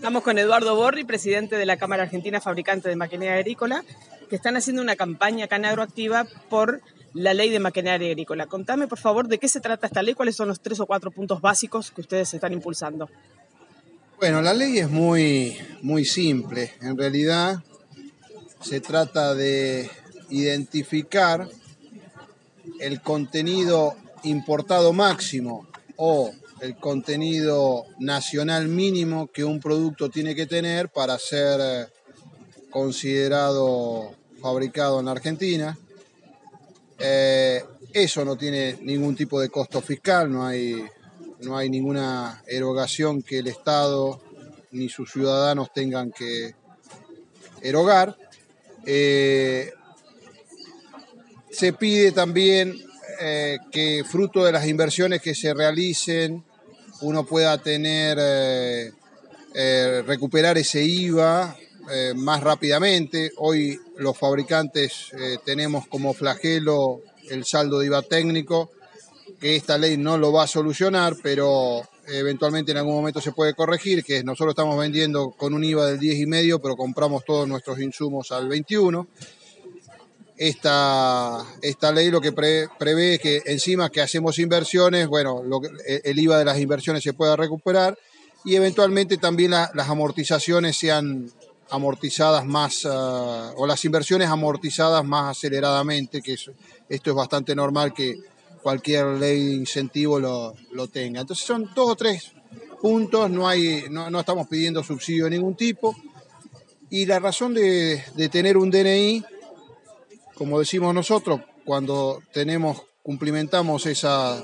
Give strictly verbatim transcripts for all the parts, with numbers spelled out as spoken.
Estamos con Eduardo Borri, presidente de la Cámara Argentina Fabricante de Maquinaria Agrícola, que están haciendo una campaña acá en Agroactiva por la ley de maquinaria agrícola. Contame, por favor, de qué se trata esta ley, cuáles son los tres o cuatro puntos básicos que ustedes están impulsando. Bueno, la ley es muy, muy simple. En realidad se trata de identificar el contenido importado máximo o el contenido nacional mínimo que un producto tiene que tener para ser considerado fabricado en la Argentina. Eh, eso no tiene ningún tipo de costo fiscal, no hay, no hay ninguna erogación que el Estado ni sus ciudadanos tengan que erogar. Eh, se pide también eh, que fruto de las inversiones que se realicen uno pueda tener, eh, eh, recuperar ese I V A eh, más rápidamente. Hoy los fabricantes eh, tenemos como flagelo el saldo de I V A técnico, que esta ley no lo va a solucionar, pero eventualmente en algún momento se puede corregir, que nosotros estamos vendiendo con un I V A del diez y medio, pero compramos todos nuestros insumos al veintiuno. Esta, esta ley lo que pre, prevé es que encima que hacemos inversiones, bueno, lo, el I V A de las inversiones se pueda recuperar y eventualmente también la, las amortizaciones sean amortizadas más, uh, o las inversiones amortizadas más aceleradamente, que es, esto es bastante normal que cualquier ley de incentivo lo, lo tenga. Entonces son dos o tres puntos, no, hay, no, no estamos pidiendo subsidio de ningún tipo y la razón de, de tener un D N I, como decimos nosotros, cuando tenemos, cumplimentamos esa,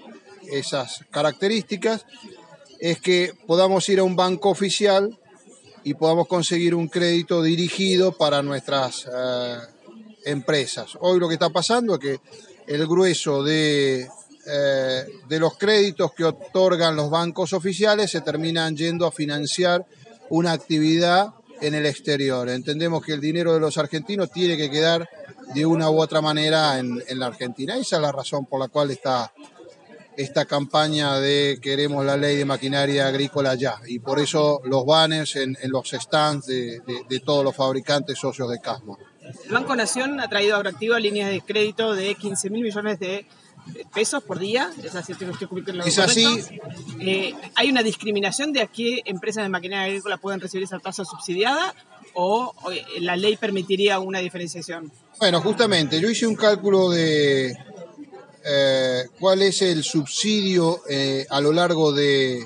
esas características, es que podamos ir a un banco oficial y podamos conseguir un crédito dirigido para nuestras eh, empresas. Hoy lo que está pasando es que el grueso de, eh, de los créditos que otorgan los bancos oficiales se terminan yendo a financiar una actividad en el exterior. Entendemos que el dinero de los argentinos tiene que quedar de una u otra manera en, en la Argentina. Esa es la razón por la cual está esta campaña de queremos la ley de maquinaria agrícola ya. Y por eso los banners en, en los stands de, de, de todos los fabricantes socios de Casmo. El Banco Nación ha traído a Agroactiva líneas de crédito de quince mil millones de pesos por día. ¿Es así que estoy cumpliendo lo Es correcto? así. Eh, ¿Hay una discriminación de a qué empresas de maquinaria agrícola pueden recibir esa tasa subsidiada o, o la ley permitiría una diferenciación? Bueno, justamente, yo hice un cálculo de eh, cuál es el subsidio eh, a lo largo de,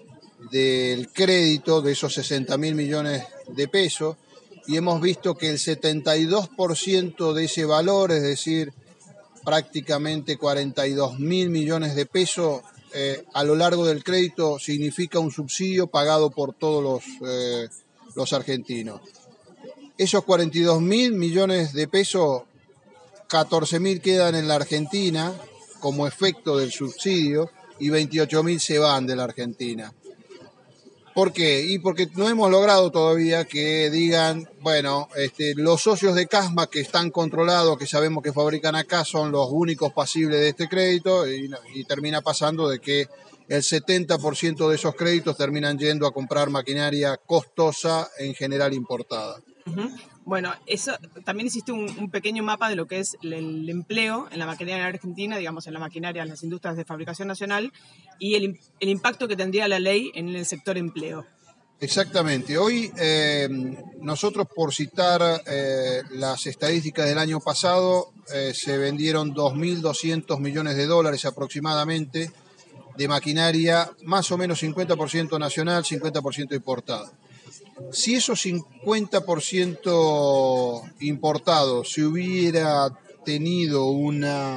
del crédito de esos sesenta mil millones de pesos y hemos visto que el setenta y dos por ciento de ese valor, es decir, prácticamente cuarenta y dos mil millones de pesos eh, a lo largo del crédito significa un subsidio pagado por todos los, eh, los argentinos. Esos cuarenta y dos mil millones de pesos, catorce mil quedan en la Argentina como efecto del subsidio y veintiocho mil se van de la Argentina. ¿Por qué? Y porque no hemos logrado todavía que digan, bueno, este, los socios de Casma que están controlados, que sabemos que fabrican acá, son los únicos pasibles de este crédito y, y termina pasando de que el setenta por ciento de esos créditos terminan yendo a comprar maquinaria costosa, en general importada. Uh-huh. Bueno, eso también existe un, un pequeño mapa de lo que es el, el empleo en la maquinaria argentina, digamos en la maquinaria, en las industrias de fabricación nacional y el, el impacto que tendría la ley en el sector empleo. Exactamente. Hoy eh, nosotros, por citar eh, las estadísticas del año pasado, eh, se vendieron dos mil doscientos millones de dólares aproximadamente de maquinaria, más o menos cincuenta por ciento nacional, cincuenta por ciento importada. Si esos cincuenta por ciento importados se hubiera tenido una,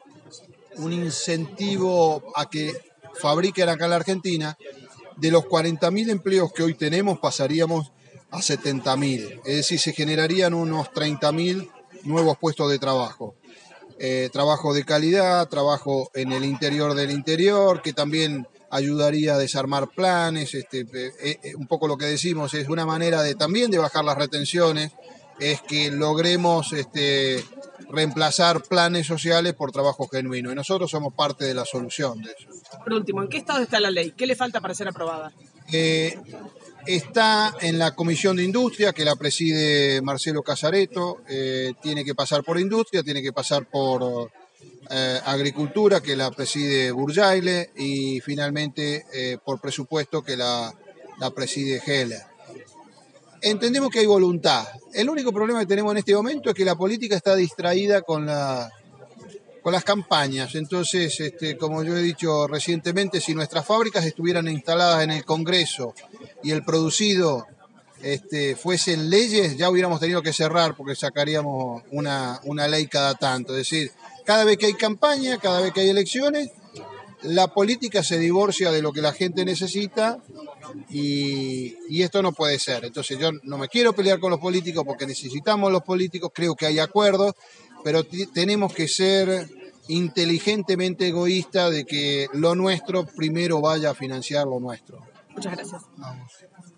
un incentivo a que fabriquen acá en la Argentina, de los cuarenta mil empleos que hoy tenemos pasaríamos a setenta mil. Es decir, se generarían unos treinta mil nuevos puestos de trabajo. Eh, trabajo de calidad, trabajo en el interior del interior, que también ayudaría a desarmar planes, este, eh, eh, un poco lo que decimos es una manera de también de bajar las retenciones, es que logremos este, reemplazar planes sociales por trabajo genuino y nosotros somos parte de la solución de eso. Por último, ¿en qué estado está la ley? ¿Qué le falta para ser aprobada? Eh, está en la Comisión de Industria, que la preside Marcelo Casareto, eh, tiene que pasar por Industria, tiene que pasar por eh, Agricultura, que la preside Burjaile, y finalmente eh, por Presupuesto, que la, la preside Heller. Entendemos que hay voluntad. El único problema que tenemos en este momento es que la política está distraída con la... con las campañas. Entonces, este, como yo he dicho recientemente, si nuestras fábricas estuvieran instaladas en el Congreso y el producido este, fuesen leyes, ya hubiéramos tenido que cerrar porque sacaríamos una, una ley cada tanto. Es decir, cada vez que hay campaña, cada vez que hay elecciones, la política se divorcia de lo que la gente necesita y, y esto no puede ser. Entonces yo no me quiero pelear con los políticos porque necesitamos los políticos, creo que hay acuerdos, pero tenemos que ser inteligentemente egoístas de que lo nuestro primero vaya a financiar lo nuestro. Muchas gracias. Vamos.